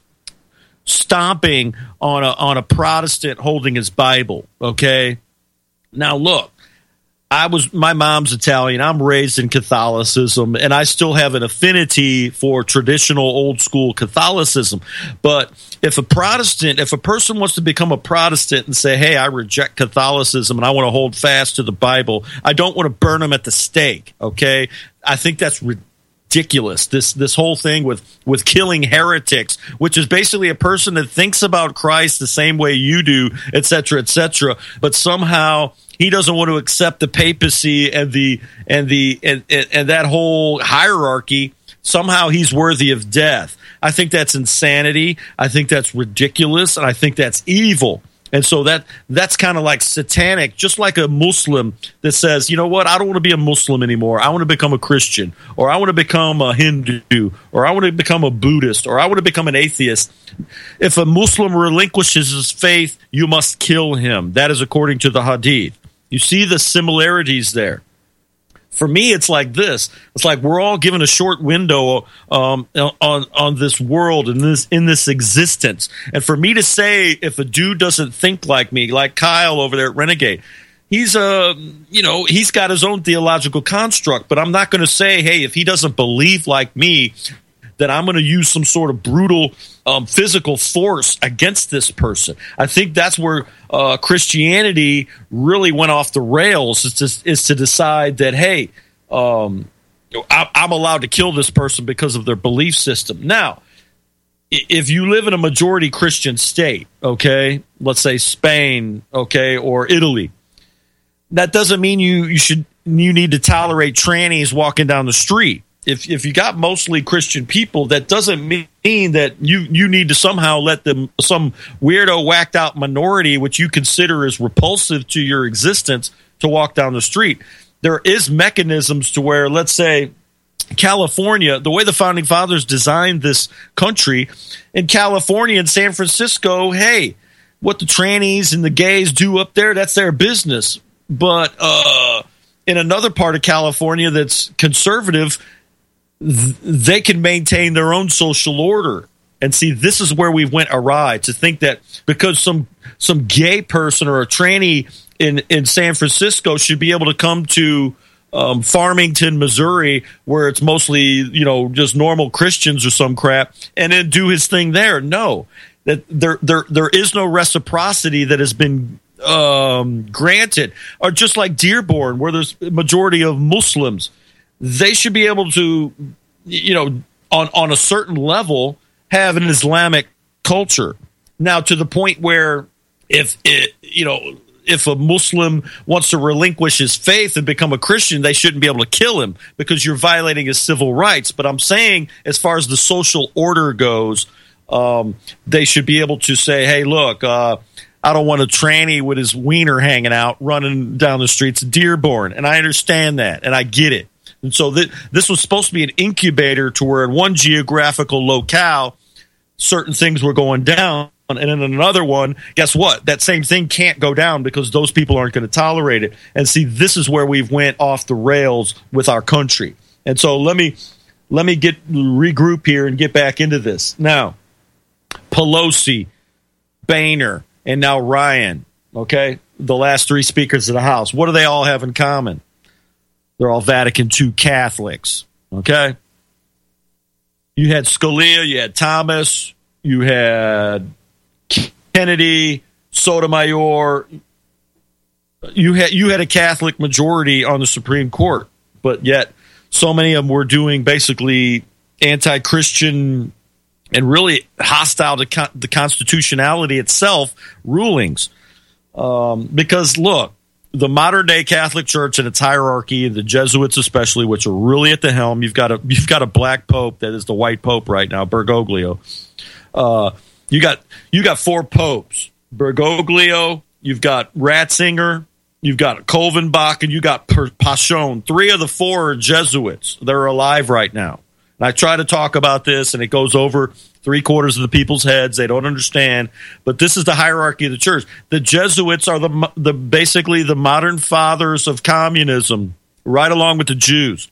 stomping on a on a Protestant holding his Bible. Okay, now look, I was my mom's Italian. I'm raised in Catholicism, and I still have an affinity for traditional old school Catholicism. But if a Protestant, if a person wants to become a Protestant and say, "Hey, I reject Catholicism and I want to hold fast to the Bible," I don't want to burn them at the stake. Okay, I think that's ridiculous. Ridiculous. This this whole thing with with killing heretics, which is basically a person that thinks about Christ the same way you do, et cetera, et cetera, but somehow he doesn't want to accept the papacy and the and the and, and, and that whole hierarchy. Somehow he's worthy of death. I think that's insanity. I think that's ridiculous, and I think that's evil. And so that that's kind of like satanic, just like a Muslim that says, you know what, I don't want to be a Muslim anymore. I want to become a Christian, or I want to become a Hindu, or I want to become a Buddhist, or I want to become an atheist. If a Muslim relinquishes his faith, you must kill him. That is according to the Hadith. You see the similarities there. For me, it's like this. It's like we're all given a short window um, on on this world and this in this existence. And for me to say, if a dude doesn't think like me, like Kyle over there at Renegade, he's a you know he's got his own theological construct. But I'm not going to say, hey, if he doesn't believe like me, that I'm going to use some sort of brutal um, physical force against this person. I think that's where uh, Christianity really went off the rails, is to, is to decide that, hey, um, I, I'm allowed to kill this person because of their belief system. Now, if you live in a majority Christian state, okay, let's say Spain, okay, or Italy, that doesn't mean you, you should you need to tolerate trannies walking down the street. If if you got mostly Christian people, that doesn't mean that you, you need to somehow let them some weirdo whacked out minority, which you consider as repulsive to your existence, to walk down the street. There is mechanisms to where, let's say, California, the way the Founding Fathers designed this country, in California and San Francisco, hey, what the trannies and the gays do up there, that's their business. But uh, in another part of California that's conservative, they can maintain their own social order. And see, this is where we went awry, to think that because some some gay person or a tranny in, in San Francisco should be able to come to um, Farmington, Missouri, where it's mostly, you know, just normal Christians or some crap, and then do his thing there. No, that there there there is no reciprocity that has been um, granted. Or just like Dearborn, where there's a majority of Muslims, they should be able to, you know, on, on a certain level, have an Islamic culture. Now, to the point where if it, you know, if a Muslim wants to relinquish his faith and become a Christian, they shouldn't be able to kill him because you're violating his civil rights. But I'm saying, as far as the social order goes, um, they should be able to say, hey, look, uh, I don't want a tranny with his wiener hanging out running down the streets of Dearborn. And I understand that, and I get it. And so th- this was supposed to be an incubator to where in one geographical locale, certain things were going down. And in another one, guess what? That same thing can't go down because those people aren't going to tolerate it. And see, this is where we've went off the rails with our country. And so let me let me get regroup here and get back into this. Now, Pelosi, Boehner, and now Ryan, okay, the last three speakers of the House, what do they all have in common? They're all Vatican two Catholics, okay? You had Scalia, you had Thomas, you had Kennedy, Sotomayor. You had you had a Catholic majority on the Supreme Court, but yet so many of them were doing basically anti-Christian and really hostile to con- the constitutionality itself rulings. Um, because, look, the modern-day Catholic Church and its hierarchy, the Jesuits especially, which are really at the helm, you've got a you've got a black pope that is the white pope right now, Bergoglio. Uh, you got you got four popes, Bergoglio, you've got Ratzinger, you've got Kolvenbach, and you got Pachon. Three of the four are Jesuits. They're alive right now. And I try to talk about this, and it goes over three quarters of the people's heads. They don't understand. But this is the hierarchy of the church. The Jesuits are the the basically the modern fathers of communism, right along with the Jews.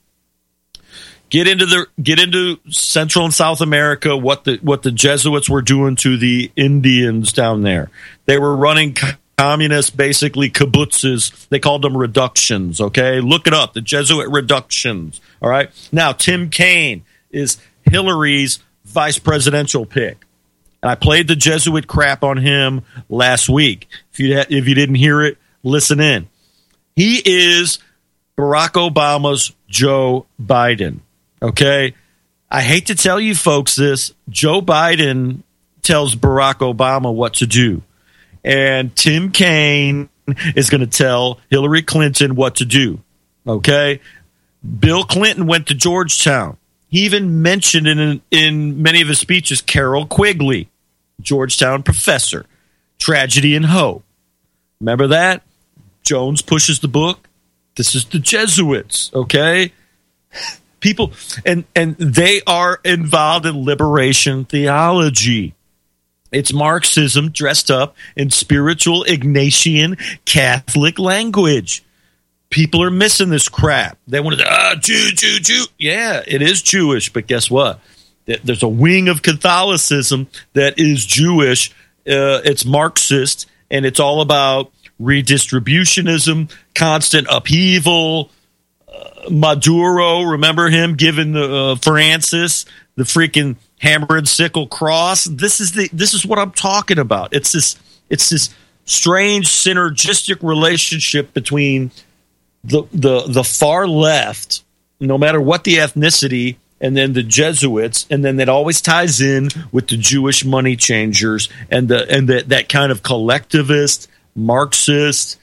Get into the get into Central and South America. What the what the Jesuits were doing to the Indians down there. They were running communist, basically kibbutzes. They called them reductions. Okay, look it up. The Jesuit reductions. All right. Now Tim Kaine is Hillary's vice presidential pick, and I played the Jesuit crap on him last week. If you if you didn't hear it, listen in. He is Barack Obama's Joe Biden. Okay, I hate to tell you folks this. Joe Biden tells Barack Obama what to do, and Tim Kaine is going to tell Hillary Clinton what to do. Okay, Bill Clinton went to Georgetown. He even mentioned in in many of his speeches Carol Quigley, Georgetown professor, Tragedy and Hope. Remember that? Jones pushes the book. This is the Jesuits, okay? People, and, and they are involved in liberation theology. It's Marxism dressed up in spiritual Ignatian Catholic language. People are missing this crap. They want to, ah, Jew, Jew, Jew. Yeah, it is Jewish, but guess what? There's a wing of Catholicism that is Jewish. Uh, it's Marxist, and it's all about redistributionism, constant upheaval. Uh, Maduro, remember him giving the uh, Francis the freaking hammer and sickle cross? This is the this is what I'm talking about. It's this it's this strange synergistic relationship between the the the far left, no matter what the ethnicity, and then the Jesuits, and then that always ties in with the Jewish money changers and the and the, that kind of collectivist, Marxist,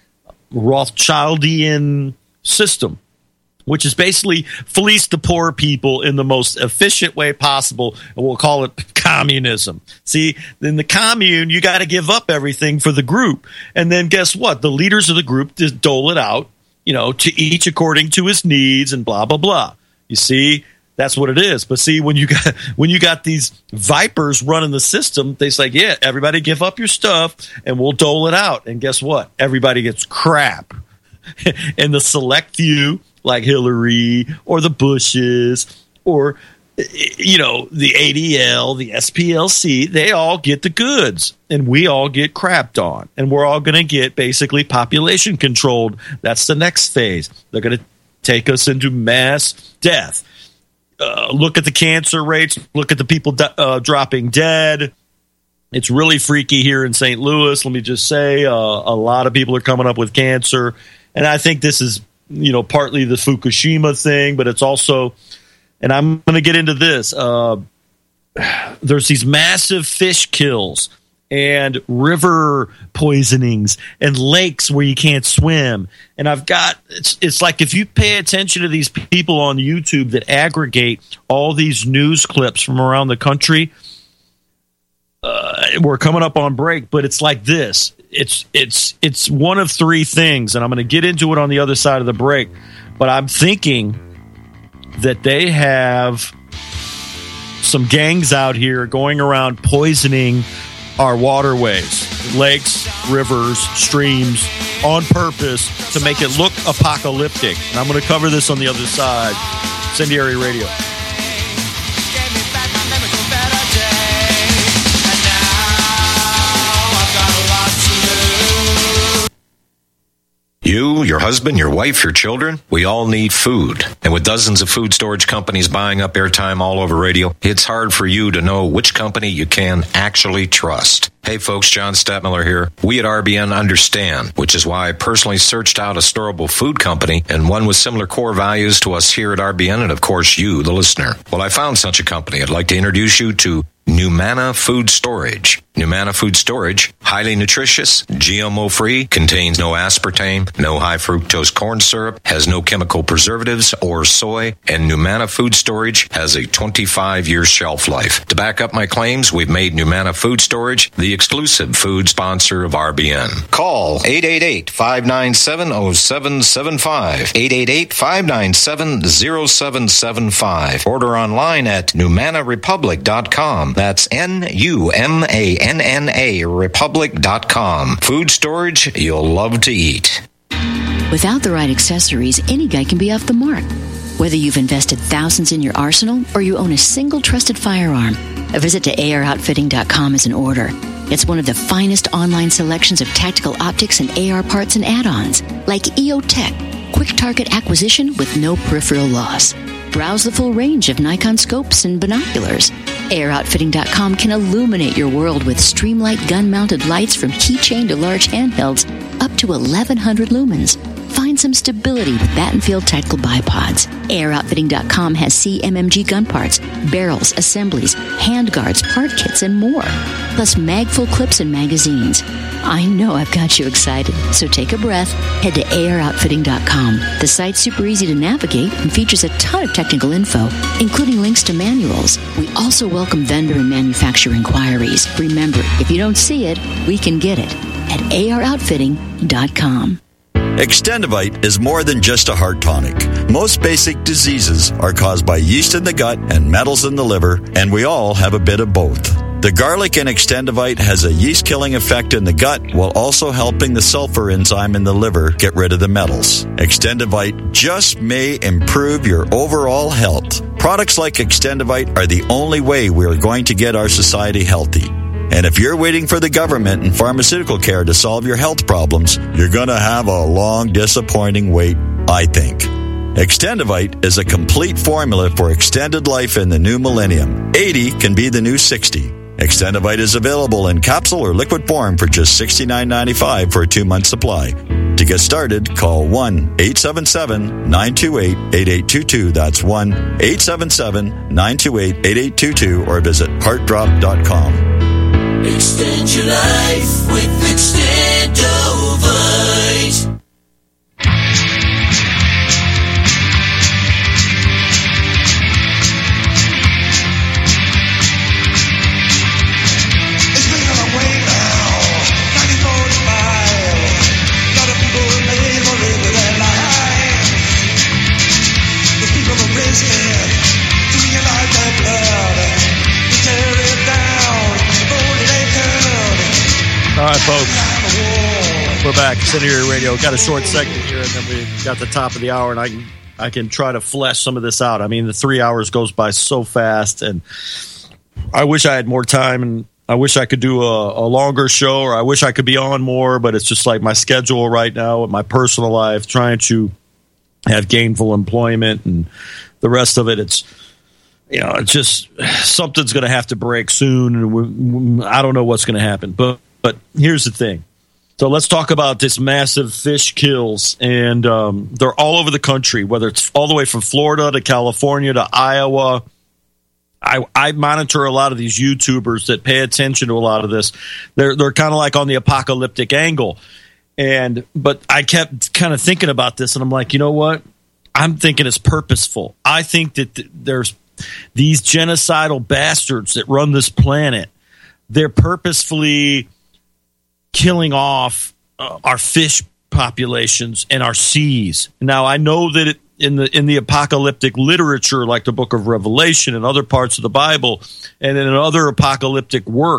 Rothschildian system, which is basically fleece the poor people in the most efficient way possible, and we'll call it communism. See, in the commune, you got to give up everything for the group, and then guess what? The leaders of the group just dole it out, you know, to each according to his needs, and blah blah blah. You see, that's what it is. But see, when you got when you got these vipers running the system, they say, yeah, everybody give up your stuff, and we'll dole it out. And guess what? Everybody gets crap, and the select few, like Hillary or the Bushes or, you know, the A D L, the S P L C, they all get the goods, and we all get crapped on, and we're all going to get basically population controlled. That's the next phase. They're going to take us into mass death. Uh, look at the cancer rates. Look at the people uh, dropping dead. It's really freaky here in Saint Louis. Let me just say, uh, a lot of people are coming up with cancer, and I think this is, you know, partly the Fukushima thing, but it's also, and I'm going to get into this, uh, there's these massive fish kills and river poisonings and lakes where you can't swim. And I've got, it's, it's like if you pay attention to these people on YouTube that aggregate all these news clips from around the country, uh, we're coming up on break, but it's like this. It's it's it's one of three things, and I'm going to get into it on the other side of the break. But I'm thinking that they have some gangs out here going around poisoning our waterways, lakes, rivers, streams, on purpose to make it look apocalyptic. And I'm going to cover this on the other side. Incendiary Radio. You, your husband, your wife, your children, we all need food. And with dozens of food storage companies buying up airtime all over radio, it's hard for you to know which company you can actually trust. Hey folks, John Stadtmiller here. We at R B N understand, which is why I personally searched out a storable food company and one with similar core values to us here at R B N and of course you, the listener. Well, I found such a company. I'd like to introduce you to Numana Food Storage. Numana Food Storage, highly nutritious, G M O-free, contains no aspartame, no high fructose corn syrup, has no chemical preservatives or soy, and Numana Food Storage has a twenty-five year shelf life. To back up my claims, we've made Numana Food Storage the exclusive food sponsor of R B N. Call eight eight eight, five nine seven, zero seven seven five, eight eight eight, five nine seven, zero seven seven five. Order online at numana republic dot com. That's N U M A N N A republic dot com. Food storage you'll love to eat. Without the right accessories, any guy can be off the mark. Whether you've invested thousands in your arsenal or you own a single trusted firearm, a visit to A R outfitting dot com is in order. It's one of the finest online selections of tactical optics and A R parts and add-ons, like E O Tech, quick target acquisition with no peripheral loss. Browse the full range of Nikon scopes and binoculars. A R outfitting dot com can illuminate your world with Streamlight gun-mounted lights from keychain to large handhelds up to eleven hundred lumens. Find some stability with Battenfield Tactical Bipods. A R outfitting dot com has C M M G gun parts, barrels, assemblies, handguards, part kits, and more. Plus mag-full clips and magazines. I know I've got you excited, so take a breath. Head to A R outfitting dot com. The site's super easy to navigate and features a ton of technical info, including links to manuals. We also welcome vendor and manufacturer inquiries. Remember, if you don't see it, we can get it at A R outfitting dot com. Extendivite is more than just a heart tonic. Most basic diseases are caused by yeast in the gut and metals in the liver, and we all have a bit of both. The garlic in Extendivite has a yeast-killing effect in the gut while also helping the sulfur enzyme in the liver get rid of the metals. Extendivite just may improve your overall health. Products like Extendivite are the only way we are going to get our society healthy. And if you're waiting for the government and pharmaceutical care to solve your health problems, you're going to have a long, disappointing wait, I think. Extendivite is a complete formula for extended life in the new millennium. eighty can be the new sixty. Extendivite is available in capsule or liquid form for just sixty-nine ninety-five for a two-month supply. To get started, call one eight seven seven, nine two eight, eight eight two two. That's one eight seven seven, nine two eight, eight eight two two or visit heart drop dot com. Extend your life with Extendovite. All right, folks. We're back. Incendiary Radio. Got a short segment here, and then we got the top of the hour, and I can I can try to flesh some of this out. I mean, the three hours goes by so fast, and I wish I had more time, and I wish I could do a, a longer show, or I wish I could be on more, but it's just like my schedule right now with my personal life, trying to have gainful employment and the rest of it. It's, you know, it's just something's going to have to break soon, and we, I don't know what's going to happen, but. But here's the thing. So let's talk about this massive fish kills, and um, they're all over the country, whether it's all the way from Florida to California to Iowa. I, I monitor a lot of these YouTubers that pay attention to a lot of this. They're they're kind of like on the apocalyptic angle, and but I kept kind of thinking about this, and I'm like, you know what? I'm thinking it's purposeful. I think that th- there's these genocidal bastards that run this planet. They're purposefully killing off uh, our fish populations and our seas. Now, I know that it, in the in the apocalyptic literature, like the Book of Revelation and other parts of the Bible, and in other apocalyptic works,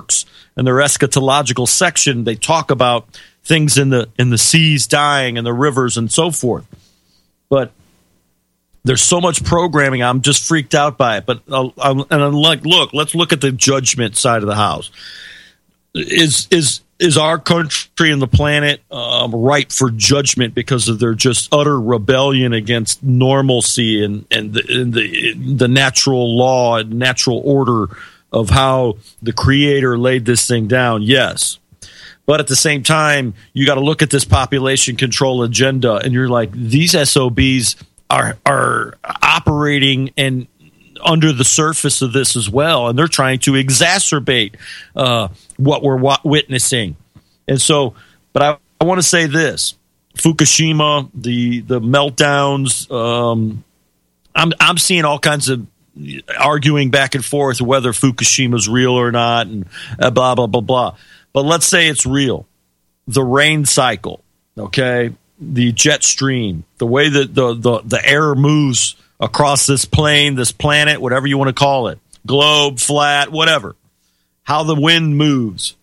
in their eschatological section, they talk about things in the in the seas dying and the rivers and so forth. But there's so much programming, I'm just freaked out by it. But uh, I'm, and I'm like, look, let's look at the judgment side of the house. Is is is our country and the planet um, ripe for judgment because of their just utter rebellion against normalcy and and the and the, the natural law and natural order of how the Creator laid this thing down? Yes. But at the same time, you got to look at this population control agenda, and you're like, these S O Bs are are operating and under the surface of this as well, and they're trying to exacerbate uh, what we're wa- witnessing. And so, but I, I want to say this: Fukushima, the the meltdowns. Um, I'm I'm seeing all kinds of arguing back and forth whether Fukushima's real or not, and uh, blah blah blah blah. But let's say it's real. The rain cycle, okay, the jet stream, the way that the, the, the air moves across this plane, this planet, whatever you want to call it, globe, flat, whatever, how the wind moves.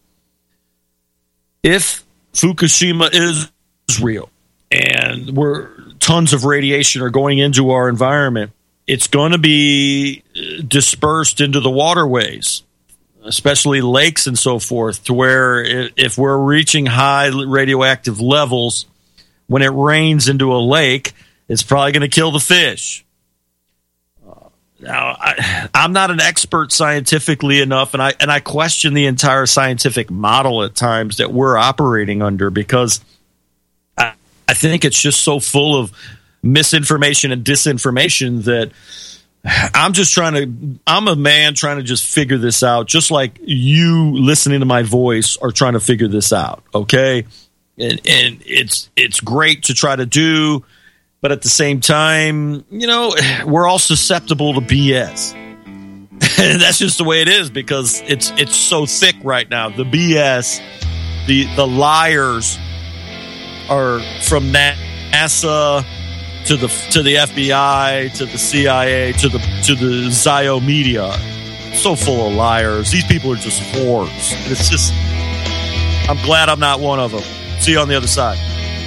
If Fukushima is real and we're, tons of radiation are going into our environment, it's going to be dispersed into the waterways, especially lakes and so forth, to where if we're reaching high radioactive levels, when it rains into a lake, it's probably going to kill the fish. Uh, now, I, I'm not an expert scientifically enough, and I and I question the entire scientific model at times that we're operating under, because I, I think it's just so full of misinformation and disinformation that I'm just trying to, I'm a man trying to just figure this out, just like you listening to my voice are trying to figure this out, okay? And, and it's it's great to try to do, but at the same time, you know, we're all susceptible to B S. And that's just the way it is, because it's it's so thick right now. The B S, the the liars are from NASA to the to the F B I, to the C I A, to the to the Zio media. So full of liars. These people are just whores. And it's just, I'm glad I'm not one of them. See you on the other side.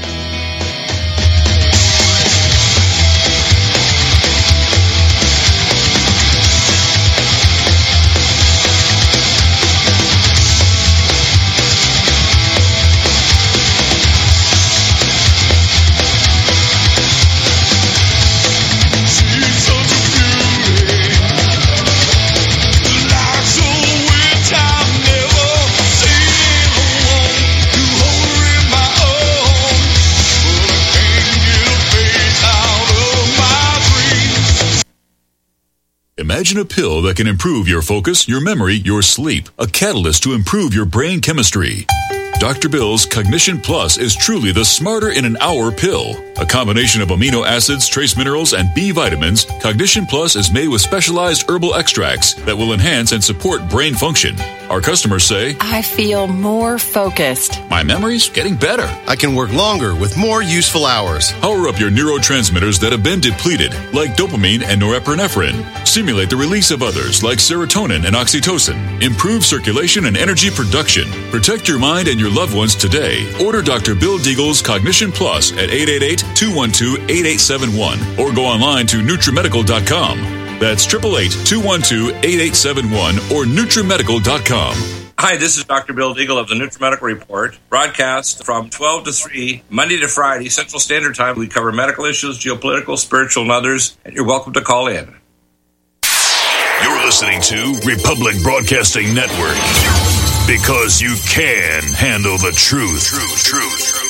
Imagine a pill that can improve your focus, your memory, your sleep. A catalyst to improve your brain chemistry. Doctor Bill's Cognition Plus is truly the smarter in an hour pill. A combination of amino acids, trace minerals, and B vitamins, Cognition Plus is made with specialized herbal extracts that will enhance and support brain function. Our customers say, I feel more focused. My memory's getting better. I can work longer with more useful hours. Power up your neurotransmitters that have been depleted, like dopamine and norepinephrine. Stimulate the release of others, like serotonin and oxytocin. Improve circulation and energy production. Protect your mind and your loved ones today. Order Doctor Bill Deagle's Cognition Plus at eight eight eight, two one two, eight eight seven one or go online to Nutrimedical dot com. That's eight eight eight, two one two, eight eight seven one or Nutrimedical dot com. Hi, this is Doctor Bill Deagle of the Nutrimedical Report, broadcast from twelve to three, Monday to Friday, Central Standard Time. We cover medical issues, geopolitical, spiritual, and others, and you're welcome to call in. You're listening to Republic Broadcasting Network, because you can handle the truth. Truth, truth, truth.